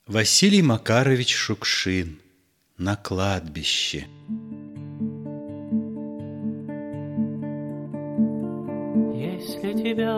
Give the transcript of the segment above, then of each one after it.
Василий Макарович Шукшин. На кладбище. Если тебя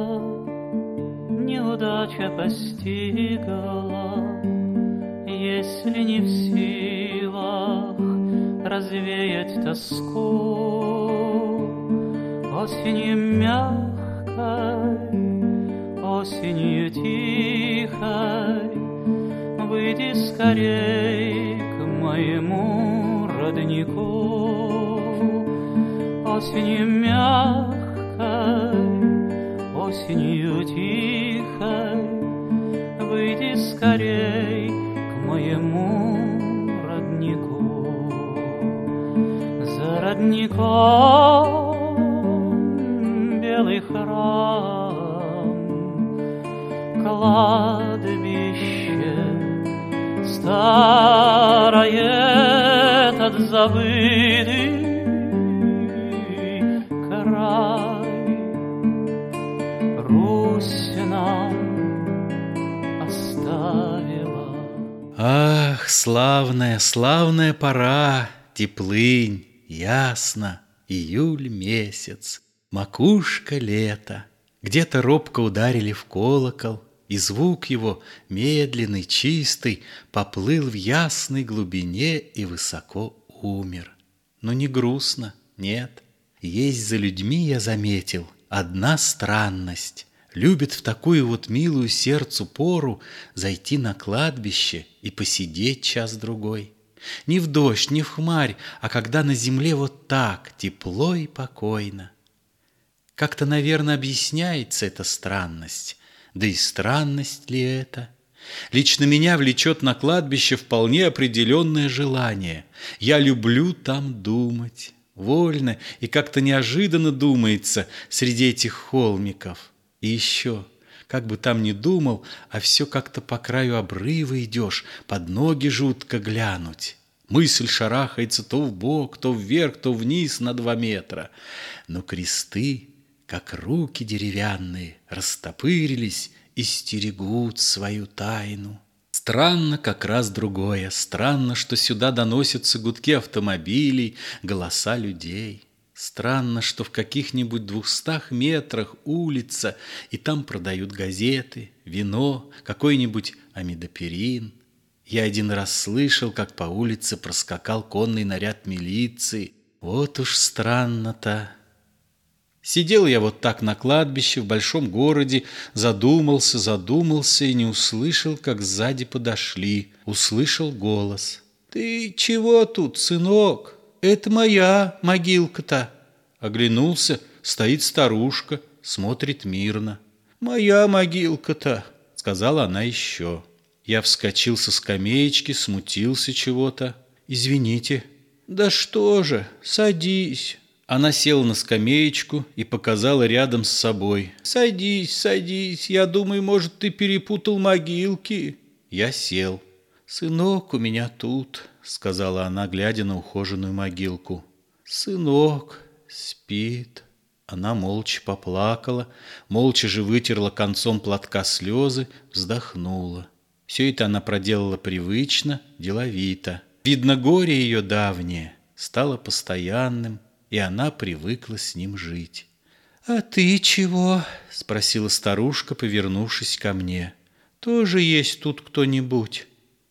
неудача постигла, если не в силах развеять тоску, осенью мягкой, осенью тихой, выйди скорей к моему роднику. Осенью мягкой, осенью тихой, выйди скорей к моему роднику. За родником белый храм, кладбище старое от забытый край. Русь нам оставила. Ах, славная, славная пора, теплынь, ясно, июль месяц, макушка лета. Где-то робко ударили в колокол, и звук его, медленный, чистый, поплыл в ясной глубине и высоко умер. Но не грустно, нет. Есть за людьми, я заметил, одна странность. Любят в такую вот милую сердцу пору зайти на кладбище и посидеть час-другой. Не в дождь, не в хмарь, а когда на земле вот так, тепло и покойно. Как-то, наверное, объясняется эта странность. Да и странность ли это? Лично меня влечет на кладбище вполне определенное желание. Я люблю там думать. Вольно и как-то неожиданно думается среди этих холмиков. И еще, как бы там ни думал, а все как-то по краю обрыва идешь, под ноги жутко глянуть. Мысль шарахается то вбок, то вверх, то вниз на 2 метра. Но кресты, как руки деревянные, растопырились и стерегут свою тайну. Странно как раз другое. Странно, что сюда доносятся гудки автомобилей, голоса людей. Странно, что в каких-нибудь 200 метрах улица, и там продают газеты, вино, какой-нибудь амидоперин. Я один раз слышал, как по улице проскакал конный наряд милиции. Вот уж странно-то. Сидел я вот так на кладбище в большом городе, задумался и не услышал, как сзади подошли. Услышал голос. «Ты чего тут, сынок? Это моя могилка-то». Оглянулся, стоит старушка, смотрит мирно. «Моя могилка-то», — сказала она еще. Я вскочил со скамеечки, смутился чего-то. «Извините». «Да что же, садись». Она села на скамеечку и показала рядом с собой. «Садись, садись, я думаю, может, ты перепутал могилки». Я сел. «Сынок у меня тут», — сказала она, глядя на ухоженную могилку. «Сынок спит». Она молча поплакала, молча же вытерла концом платка слезы, вздохнула. Все это она проделала привычно, деловито. Видно, горе ее давнее стало постоянным, и она привыкла с ним жить. «А ты чего?» — спросила старушка, повернувшись ко мне. «Тоже есть тут кто-нибудь?»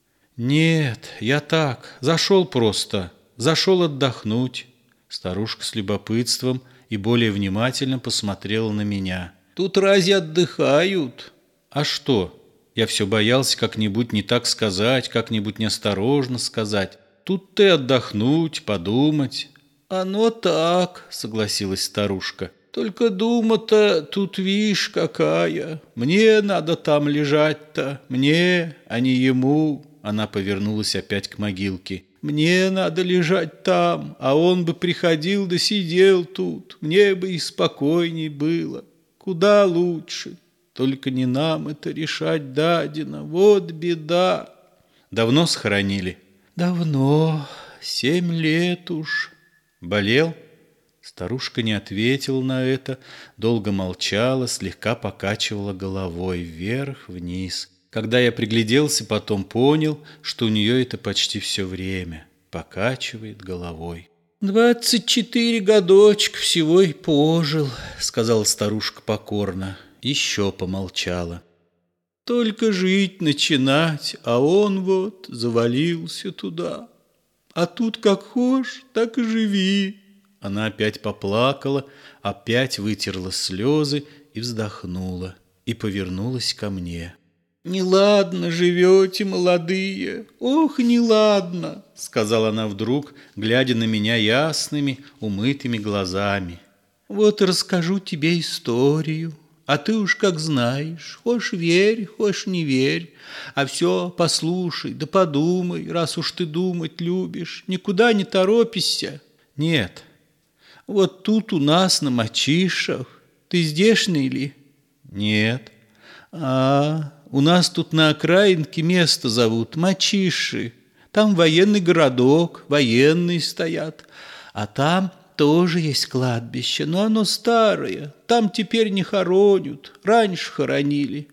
«Нет, я так, зашел просто, зашел отдохнуть». Старушка с любопытством и более внимательно посмотрела на меня. «Тут разве отдыхают?» «А что?» Я все боялся как-нибудь не так сказать, как-нибудь неосторожно сказать. «Тут ты отдохнуть, подумать». «Оно так», — согласилась старушка. «Только дума-то тут, вишь, какая. Мне надо там лежать-то, мне, а не ему». Она повернулась опять к могилке. «Мне надо лежать там, а он бы приходил да сидел тут. Мне бы и спокойней было. Куда лучше. Только не нам это решать дадено. Вот беда». «Давно схоронили?» «Давно, 7 лет уж». «Болел?» Старушка не ответила на это, долго молчала, слегка покачивала головой вверх-вниз. Когда я пригляделся, потом понял, что у нее это почти все время. Покачивает головой. 24 годочка всего и пожил, сказала старушка покорно. Еще помолчала. Только жить начинать, а он вот завалился туда. А тут как хошь, так и живи. Она опять поплакала, опять вытерла слезы и вздохнула, и повернулась ко мне. «Неладно живете, молодые, ох, неладно», — сказала она вдруг, глядя на меня ясными, умытыми глазами. «Вот расскажу тебе историю, а ты уж как знаешь, хошь верь, хошь не верь, а все послушай, да подумай, раз уж ты думать любишь, никуда не торопишься». «Нет, вот тут у нас на Мачишах, ты здешний ли?» «Нет». У нас тут на окраинке место зовут Мачиши. Там военный городок, военные стоят. А там тоже есть кладбище, но оно старое. Там теперь не хоронят, раньше хоронили.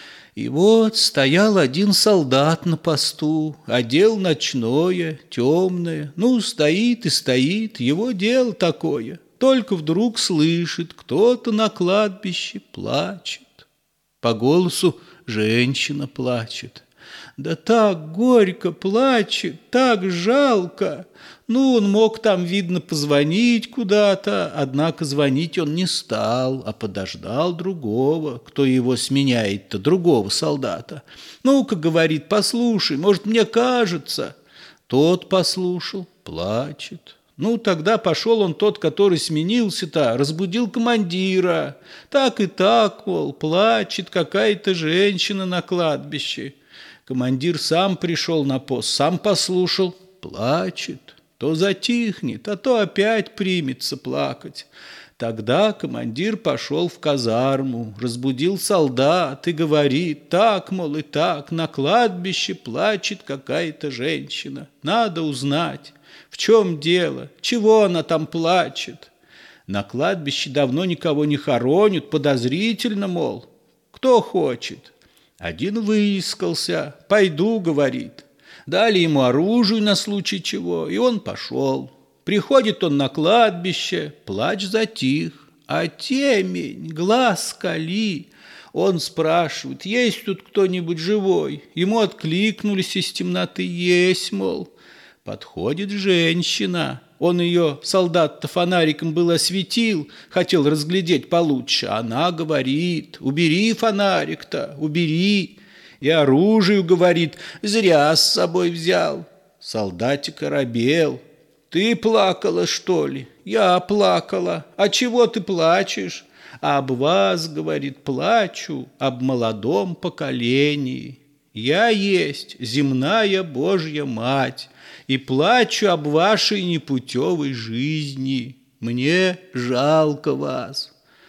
И вот стоял один солдат на посту, одел ночное, темное. Ну, стоит и стоит, его дело такое. Только вдруг слышит, кто-то на кладбище плачет. По голосу женщина плачет. Да так горько плачет, так жалко. Ну, он мог там, видно, позвонить куда-то, однако звонить он не стал, а подождал другого, кто его сменяет-то, другого солдата. Ну-ка, говорит, послушай, может, мне кажется. Тот послушал, плачет. Ну, тогда пошел он тот, который сменился-то, разбудил командира. Так и так, мол, плачет какая-то женщина на кладбище. Командир сам пришел на пост, сам послушал, плачет. То затихнет, а то опять примется плакать. Тогда командир пошел в казарму, разбудил солдат и говорит, так, мол, и так, на кладбище плачет какая-то женщина. Надо узнать. В чем дело? Чего она там плачет? На кладбище давно никого не хоронят, подозрительно, мол. Кто хочет? Один выискался. Пойду, говорит. Дали ему оружие на случай чего, и он пошел. Приходит он на кладбище, плач затих, а темень, глаз кали. Он спрашивает, есть тут кто-нибудь живой? Ему откликнулись из темноты, есть, мол. Подходит женщина, он ее, солдат-то, фонариком был осветил, хотел разглядеть получше. Она говорит, убери фонарик-то, убери. И оружию, говорит, зря с собой взял. Солдатик оробел. Ты плакала, что ли? Я плакала. А чего ты плачешь? Об вас, говорит, плачу, об молодом поколении. Я есть земная Божья Мать, и плачу об вашей непутевой жизни. Мне жалко вас.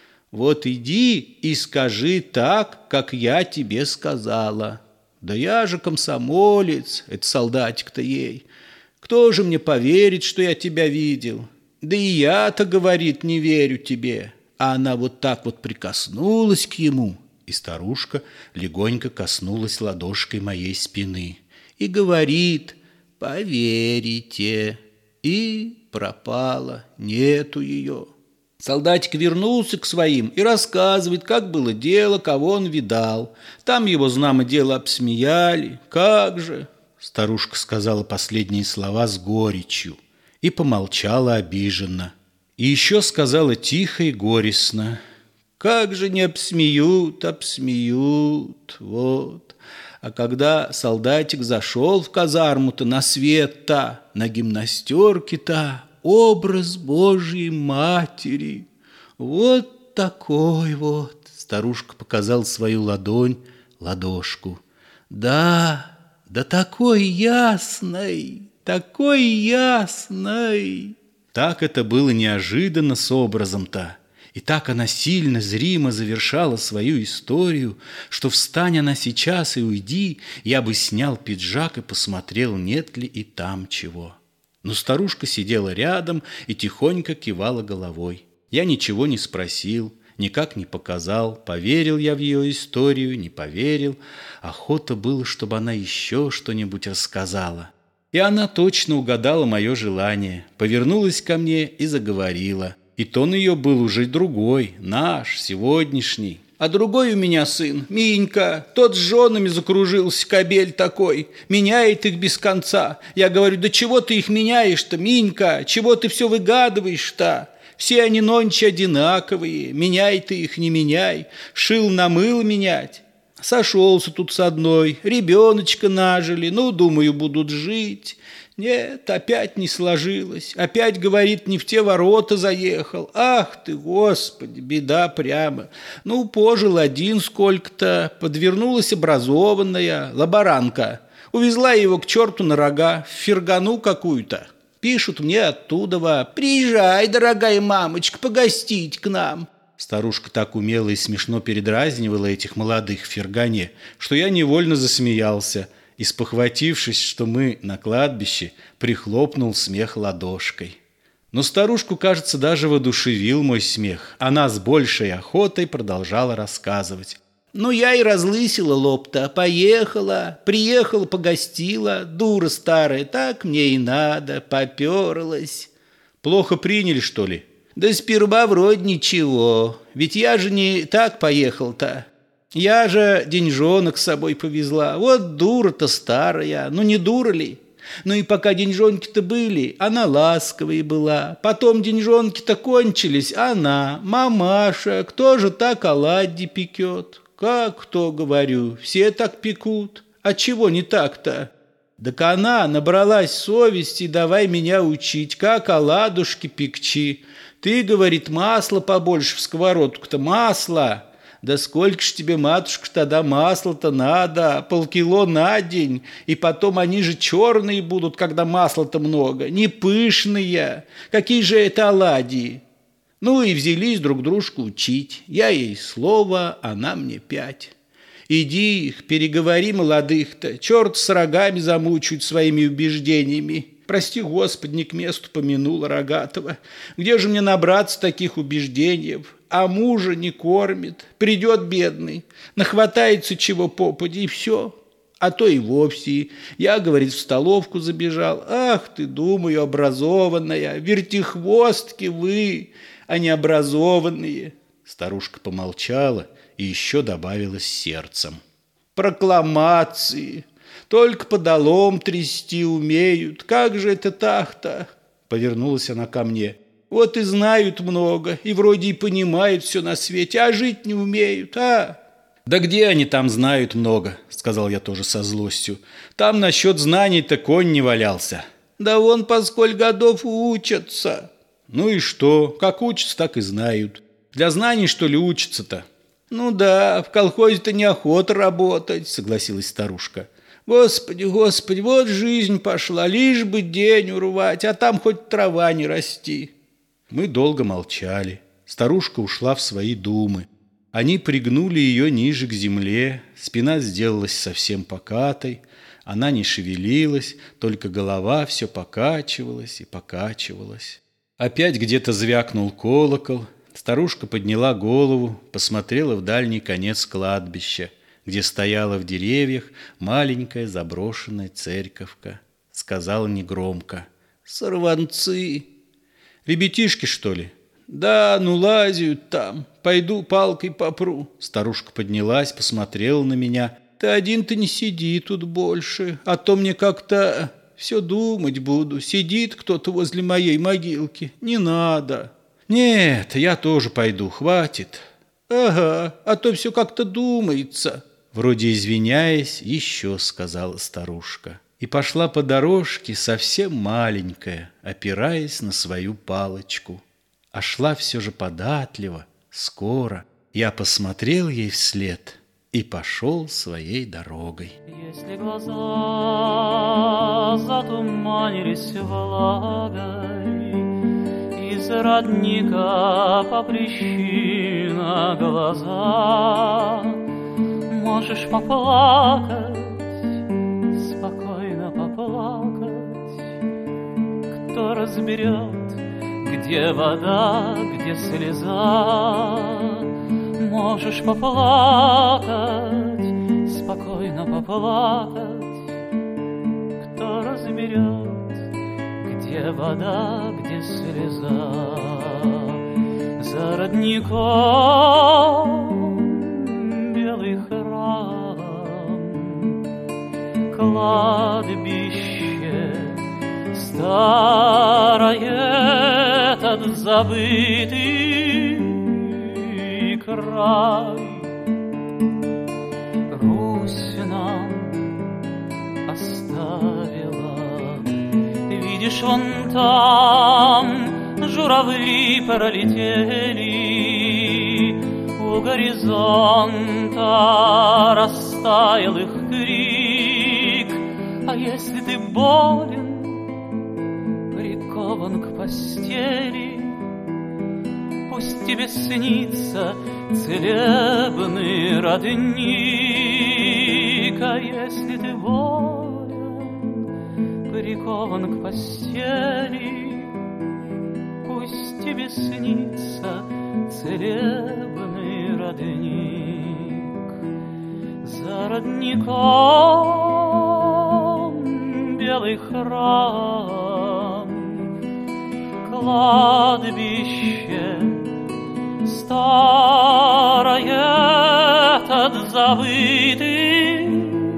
Вот иди и скажи так, как я тебе сказала. Да я же комсомолец, это солдатик-то ей. Кто же мне поверит, что я тебя видел? Да и я-то, говорит, не верю тебе. А она вот так вот прикоснулась к ему, и старушка легонько коснулась ладошкой моей спины и говорит: поверите. И пропала, нету ее. Солдатик вернулся к своим и рассказывает, как было дело, кого он видал. Там его, знамо дело, обсмеяли. Как же? Старушка сказала последние слова с горечью и помолчала обиженно. И еще сказала тихо и горестно: как же не обсмеют, обсмеют, вот. А когда солдатик зашел в казарму-то на свет-то, на гимнастерке-то, образ Божьей Матери. Вот такой вот. Старушка показала свою ладонь, ладошку. Да, да такой ясной, такой ясной. Так это было неожиданно с образом-то. И так она сильно, зримо завершала свою историю, что встань она сейчас и уйди, я бы снял пиджак и посмотрел, нет ли и там чего. Но старушка сидела рядом и тихонько кивала головой. Я ничего не спросил, Никак не показал, поверил я в ее историю, не поверил. Охота было, чтобы она еще что-нибудь рассказала. И она точно угадала мое желание, повернулась ко мне и заговорила. И тон ее был уже другой, наш, сегодняшний. А другой у меня сын, Минька, тот с женами закружился, кобель такой, меняет их без конца. Я говорю, да чего ты их меняешь-то, Минька, чего ты все выгадываешь-то? Все они нонче одинаковые, меняй ты их, не меняй, шил на мыло менять. Сошелся тут с одной, ребеночка нажили, ну, думаю, будут жить. Нет, опять не сложилось, опять, говорит, не в те ворота заехал. Ах ты, Господи, беда прямо. Ну, пожил один сколько-то, подвернулась образованная лаборантка. Увезла его к черту на рога, в фергану какую-то. Пишут мне оттуда: приезжай, дорогая мамочка, погостить к нам. Старушка так умело и смешно передразнивала этих молодых в фергане, что я невольно засмеялся и, спохватившись, что мы на кладбище, прихлопнул смех ладошкой. Но старушку, кажется, даже воодушевил мой смех. Она с большей охотой продолжала рассказывать. Ну, я и разлысила лоб-то, поехала, приехала, погостила, дура старая, так мне и надо, поперлась. Плохо приняли, что ли? Да сперва вроде ничего, ведь я же не так поехал-то. Я же деньжонок с собой повезла, вот дура-то старая, ну не дура ли? Ну и пока деньжонки-то были, она ласковая была. Потом деньжонки-то кончились, она, мамаша, кто же так оладьи пекет? Как кто, говорю, все так пекут. А чего не так-то? Так она набралась совести, давай меня учить, как оладушки пекчи. Ты, говорит, масла побольше в сковородку-то, масла. Да сколько ж тебе, матушка, тогда масла-то надо, полкило на день, и потом они же черные будут, когда масла-то много, не пышные. Какие же это оладьи? Ну и взялись друг дружку учить. Я ей слово, она мне 5. Иди их, переговори молодых-то, черт с рогами замучают своими убеждениями. Прости, Господи, не к месту помянула рогатого. Где же мне набраться таких убеждений? А мужа не кормит, придет бедный, нахватается чего попади, и все. А то и вовсе. Я, говорит, в столовку забежал. Ах ты, думаю, образованная, вертихвостки вы, а не образованные. Старушка помолчала и еще добавила с сердцем. Прокламации. Только подолом трясти умеют. Как же это так-то? Повернулась она ко мне. Вот и знают много, и вроде и понимают все на свете, а жить не умеют, а? Да где они там знают много, сказал я тоже со злостью. Там насчет знаний-то конь не валялся. Да вон по сколь годов учатся. Ну и что, как учатся, так и знают. Для знаний, что ли, учатся-то? Ну да, в колхозе-то неохота работать, согласилась старушка. Господи, Господи, вот жизнь пошла, лишь бы день урвать, а там хоть трава не расти. Мы долго молчали. Старушка ушла в свои думы. Они пригнули ее ниже к земле, спина сделалась совсем покатой, она не шевелилась, только голова все покачивалась и покачивалась. Опять где-то звякнул колокол. Старушка подняла голову, посмотрела в дальний конец кладбища, где стояла в деревьях маленькая заброшенная церковка. Сказала негромко: «Сорванцы!» «Ребятишки, что ли?» «Да, ну лазят там. Пойду палкой попру». Старушка поднялась, посмотрела на меня. «Ты один-то не сиди тут больше, а то мне как-то все думать буду. Сидит кто-то возле моей могилки. Не надо». «Нет, я тоже пойду, хватит». «Ага, а то все как-то думается». Вроде извиняясь, еще сказала старушка. И пошла по дорожке совсем маленькая, опираясь на свою палочку. А шла все же податливо, скоро. Я посмотрел ей вслед и пошел своей дорогой. Если глаза затуманились влагой, из родника по причина глаза, можешь поплакать, спокойно поплакать. Кто разберет, где вода, где слеза? Можешь поплакать, спокойно поплакать. Кто разберет, где вода, где слеза? За родником белый храм, кладбище старое, этот забытый край. Русь нам оставила, видишь, вон там журавли пролетели, у горизонта растаял их крик. А если ты болен, прикован к постели, пусть тебе снится целебный родник. А если ты болен, прикован к постели, пусть тебе снится целебный родник. За родником белый храм, кладбище старое, этот забытый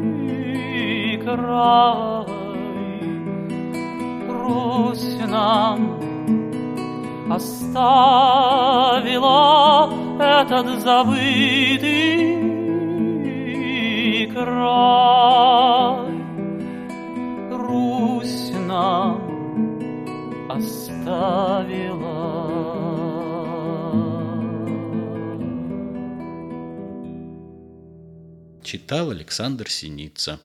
край. Русь нам оставила этот забытый край. Русь нам оставила. Читал Александр Синица.